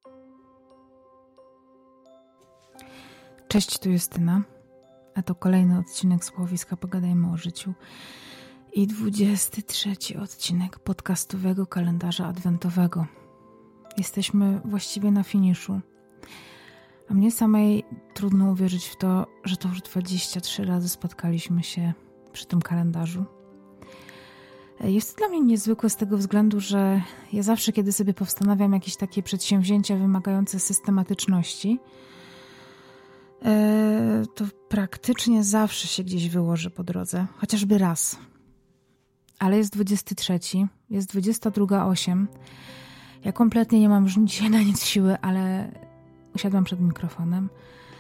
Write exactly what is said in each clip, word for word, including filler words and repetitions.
Cześć, tu Justyna, a to kolejny odcinek Słuchowiska Pogadajmy o życiu i dwudziesty trzeci odcinek podcastowego kalendarza adwentowego. Jesteśmy właściwie na finiszu, a mnie samej trudno uwierzyć w to, że to już dwadzieścia trzy razy spotkaliśmy się przy tym kalendarzu. Jest to dla mnie niezwykłe z tego względu, że ja zawsze, kiedy sobie postanawiam jakieś takie przedsięwzięcia wymagające systematyczności, to praktycznie zawsze się gdzieś wyłoży po drodze, chociażby raz. Ale jest dwudziesty trzeci, jest dwudziesta druga osiem. Ja kompletnie nie mam już dzisiaj na nic siły, ale usiadłam przed mikrofonem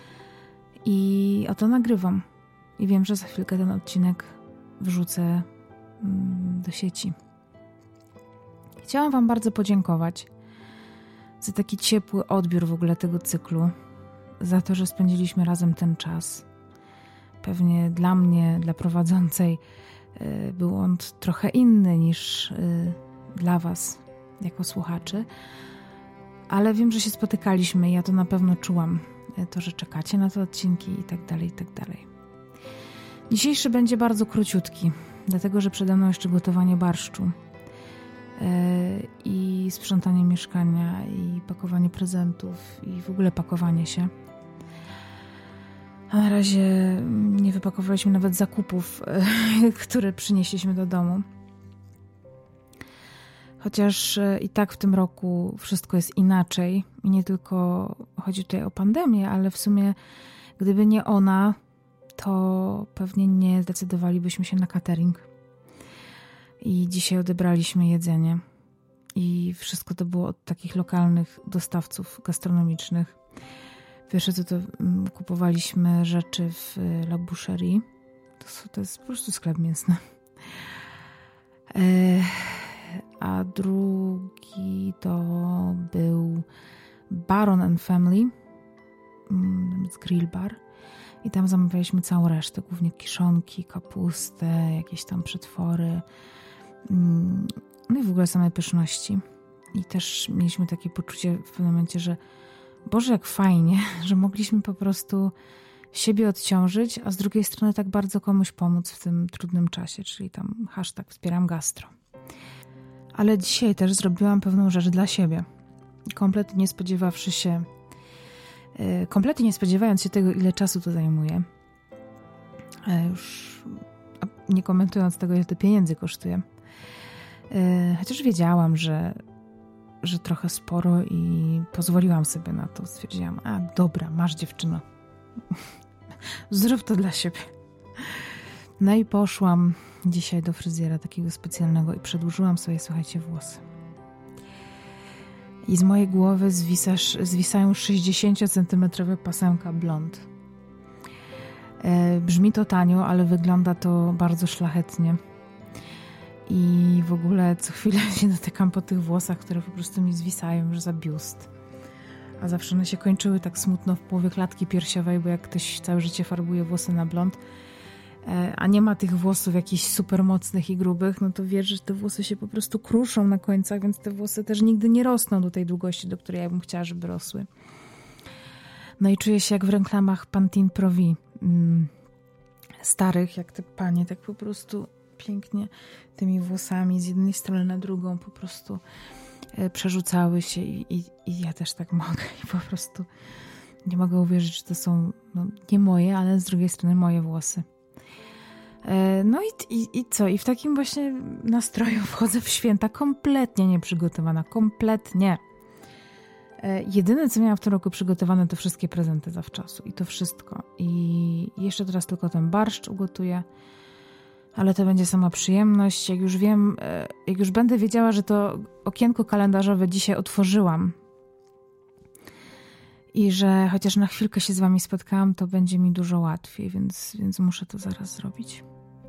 i oto nagrywam. I wiem, że za chwilkę ten odcinek wrzucę do sieci. Chciałam wam bardzo podziękować za taki ciepły odbiór w ogóle tego cyklu, za to, że spędziliśmy razem ten czas. Pewnie dla mnie, dla prowadzącej, był on trochę inny niż dla was, jako słuchaczy. Ale wiem, że się spotykaliśmy i ja to na pewno czułam. To, że czekacie na te odcinki i tak dalej, i tak dalej. Dzisiejszy będzie bardzo króciutki, dlatego, że przede mną jeszcze gotowanie barszczu i sprzątanie mieszkania i pakowanie prezentów i w ogóle pakowanie się. A na razie nie wypakowaliśmy nawet zakupów, które przynieśliśmy do domu. Chociaż i tak w tym roku wszystko jest inaczej. I nie tylko chodzi tutaj o pandemię, ale w sumie gdyby nie ona, to pewnie nie zdecydowalibyśmy się na catering. I dzisiaj odebraliśmy jedzenie. I wszystko to było od takich lokalnych dostawców gastronomicznych. Pierwsze co to kupowaliśmy rzeczy w La Boucherie. To, to jest po prostu sklep mięsny. A drugi to był Baron and Family z Grill Bar. I tam zamawialiśmy całą resztę, głównie kiszonki, kapustę, jakieś tam przetwory. No i w ogóle same pyszności. I też mieliśmy takie poczucie w pewnym momencie, że Boże, jak fajnie, że mogliśmy po prostu siebie odciążyć, a z drugiej strony tak bardzo komuś pomóc w tym trudnym czasie, czyli tam hashtag wspieram gastro. Ale dzisiaj też zrobiłam pewną rzecz dla siebie. Kompletnie nie spodziewawszy się, kompletnie nie spodziewając się tego, ile czasu to zajmuje. Już nie komentując tego, ile to pieniędzy kosztuje. Chociaż wiedziałam, że, że trochę sporo i pozwoliłam sobie na to. Stwierdziłam, a dobra, masz dziewczyno. Zrób to dla siebie. No i poszłam dzisiaj do fryzjera takiego specjalnego i przedłużyłam sobie, słuchajcie, włosy. I z mojej głowy zwisasz, zwisają sześćdziesięciocentymetrowe pasemka blond. E, brzmi to tanio, ale wygląda to bardzo szlachetnie. I w ogóle co chwilę się dotykam po tych włosach, które po prostu mi zwisają już za biust. A zawsze one się kończyły tak smutno w połowie klatki piersiowej, bo jak ktoś całe życie farbuje włosy na blond, a nie ma tych włosów jakichś super mocnych i grubych, no to wiesz, że te włosy się po prostu kruszą na końcach, więc te włosy też nigdy nie rosną do tej długości, do której ja bym chciała, żeby rosły. No i czuję się jak w reklamach Pantene Pro V. Mm, starych, jak te panie, tak po prostu pięknie tymi włosami z jednej strony na drugą po prostu e, przerzucały się i, i, i ja też tak mogę i po prostu nie mogę uwierzyć, że to są no, nie moje, ale z drugiej strony moje włosy. No i, i, i co? I w takim właśnie nastroju wchodzę w święta kompletnie nieprzygotowana. Kompletnie. Jedyne, co miałam w tym roku przygotowane, to wszystkie prezenty zawczasu. I to wszystko. I jeszcze teraz tylko ten barszcz ugotuję. Ale to będzie sama przyjemność. Jak już wiem, jak już będę wiedziała, że to okienko kalendarzowe dzisiaj otworzyłam i że chociaż na chwilkę się z wami spotkałam, to będzie mi dużo łatwiej, więc, więc muszę to zaraz zrobić.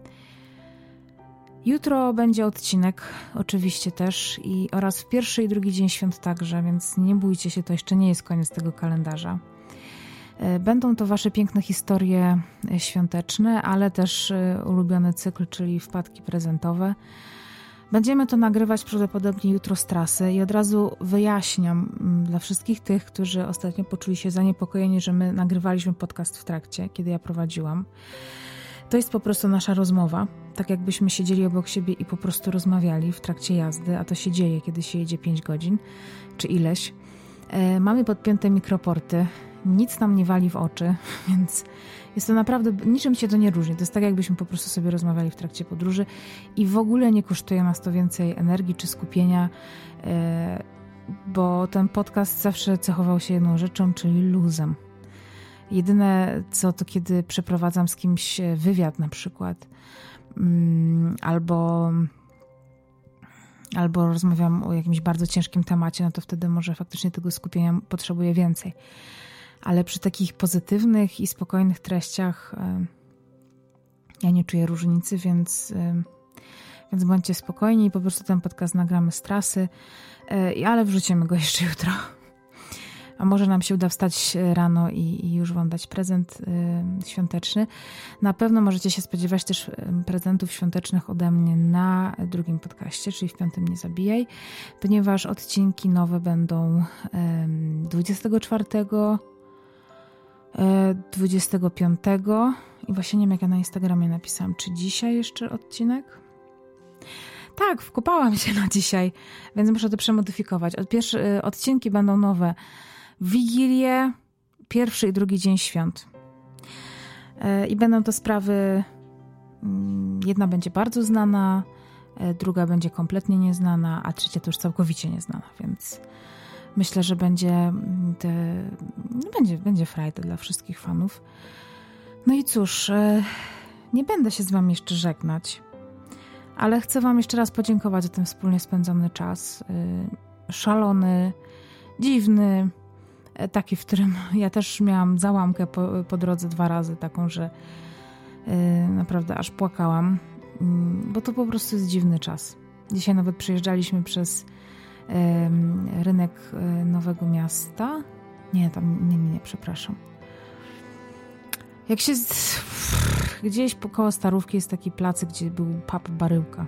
Jutro będzie odcinek, oczywiście też, i oraz w pierwszy i drugi dzień świąt także, więc nie bójcie się, to jeszcze nie jest koniec tego kalendarza. Będą to wasze piękne historie świąteczne, ale też ulubiony cykl, czyli wpadki prezentowe. Będziemy to nagrywać prawdopodobnie jutro z trasy i od razu wyjaśniam dla wszystkich tych, którzy ostatnio poczuli się zaniepokojeni, że my nagrywaliśmy podcast w trakcie, kiedy ja prowadziłam. To jest po prostu nasza rozmowa, tak jakbyśmy siedzieli obok siebie i po prostu rozmawiali w trakcie jazdy, a to się dzieje, kiedy się jedzie pięć godzin, czy ileś. E, mamy podpięte mikroporty, nic nam nie wali w oczy, więc jest to naprawdę, niczym się to nie różni. To jest tak, jakbyśmy po prostu sobie rozmawiali w trakcie podróży i w ogóle nie kosztuje nas to więcej energii czy skupienia, e, bo ten podcast zawsze cechował się jedną rzeczą, czyli luzem. Jedyne co to, kiedy przeprowadzam z kimś wywiad na przykład, mm, albo, albo rozmawiam o jakimś bardzo ciężkim temacie, no to wtedy może faktycznie tego skupienia potrzebuję więcej. Ale przy takich pozytywnych i spokojnych treściach y, ja nie czuję różnicy, więc, y, więc bądźcie spokojni i po prostu ten podcast nagramy z trasy, y, ale wrzucimy go jeszcze jutro. A może nam się uda wstać rano i, i już wam dać prezent y, świąteczny. Na pewno możecie się spodziewać też prezentów świątecznych ode mnie na drugim podcaście, czyli w piątym Nie Zabijaj, ponieważ odcinki nowe będą y, dwudziestego czwartego, dwudziestego piątego i właśnie nie wiem, jak ja na Instagramie napisałam, czy dzisiaj jeszcze odcinek? Tak, wkopałam się na dzisiaj, więc muszę to przemodyfikować. Od pierwsze, odcinki będą nowe w Wigilię, pierwszy i drugi dzień świąt. I będą to sprawy, jedna będzie bardzo znana, druga będzie kompletnie nieznana, a trzecia to już całkowicie nieznana, więc myślę, że będzie te, no będzie, będzie frajda dla wszystkich fanów. No i cóż, nie będę się z wami jeszcze żegnać, ale chcę wam jeszcze raz podziękować za ten wspólnie spędzony czas. Szalony, dziwny, taki, w którym ja też miałam załamkę po, po drodze dwa razy, taką, że naprawdę aż płakałam, bo to po prostu jest dziwny czas. Dzisiaj nawet przejeżdżaliśmy przez rynek Nowego Miasta. Nie, tam nie, nie, nie, przepraszam. Jak się z... gdzieś koło Starówki jest taki plac, gdzie był pub Baryłka.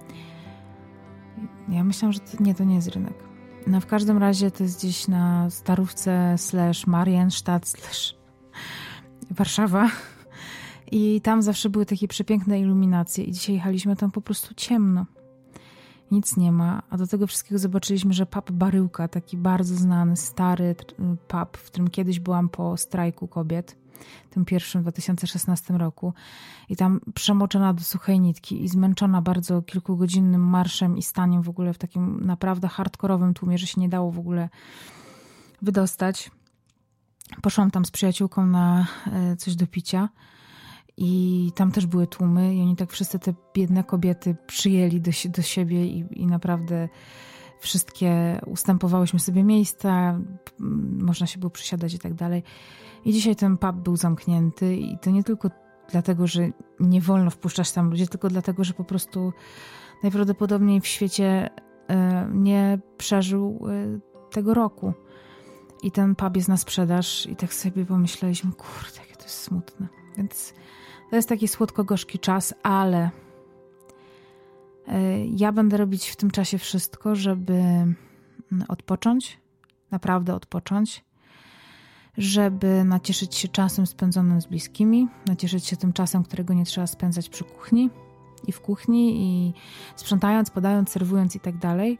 Ja myślałam, że to, nie, to nie jest rynek. No w każdym razie to jest gdzieś na Starówce slash Marienstadt slash Warszawa. I tam zawsze były takie przepiękne iluminacje i dzisiaj jechaliśmy tam po prostu ciemno. Nic nie ma, a do tego wszystkiego zobaczyliśmy, że pub Baryłka, taki bardzo znany, stary pub, w którym kiedyś byłam po strajku kobiet, tym pierwszym w dwa tysiące szesnastym roku i tam przemoczona do suchej nitki i zmęczona bardzo kilkugodzinnym marszem i staniem w ogóle w takim naprawdę hardkorowym tłumie, że się nie dało w ogóle wydostać. Poszłam tam z przyjaciółką na coś do picia i tam też były tłumy i oni tak wszyscy te biedne kobiety przyjęli do, do siebie i, i naprawdę wszystkie ustępowałyśmy sobie miejsca, można się było przysiadać i tak dalej. I dzisiaj ten pub był zamknięty i to nie tylko dlatego, że nie wolno wpuszczać tam ludzi, tylko dlatego, że po prostu najprawdopodobniej w świecie nie przeżył tego roku. I ten pub jest na sprzedaż i tak sobie pomyśleliśmy, kurde, jakie to jest smutne. Więc to jest taki słodko-gorzki czas, ale ja będę robić w tym czasie wszystko, żeby odpocząć, naprawdę odpocząć, żeby nacieszyć się czasem spędzonym z bliskimi, nacieszyć się tym czasem, którego nie trzeba spędzać przy kuchni i w kuchni i sprzątając, podając, serwując i tak dalej.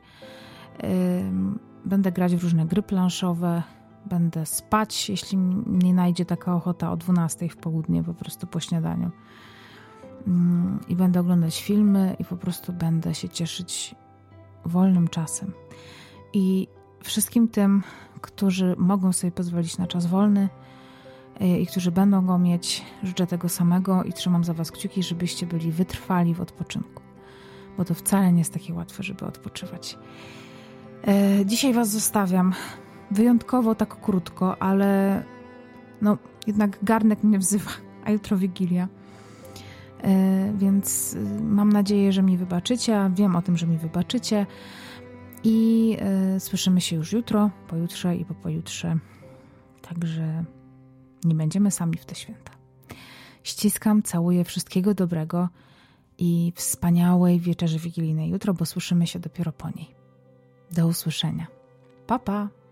Będę grać w różne gry planszowe, będę spać, jeśli nie najdzie taka ochota o dwunastej w południe, po prostu po śniadaniu. I będę oglądać filmy i po prostu będę się cieszyć wolnym czasem. I wszystkim tym, którzy mogą sobie pozwolić na czas wolny i którzy będą go mieć, życzę tego samego i trzymam za was kciuki, żebyście byli wytrwali w odpoczynku. Bo to wcale nie jest takie łatwe, żeby odpoczywać. Dzisiaj was zostawiam. Wyjątkowo tak krótko, ale no jednak garnek mnie wzywa, a jutro Wigilia. Więc mam nadzieję, że mi wybaczycie, a wiem o tym, że mi wybaczycie i słyszymy się już jutro, pojutrze i po pojutrze. Także nie będziemy sami w te święta. Ściskam, całuję, wszystkiego dobrego i wspaniałej wieczerzy wigilijnej jutro, bo słyszymy się dopiero po niej. Do usłyszenia. Pa, pa!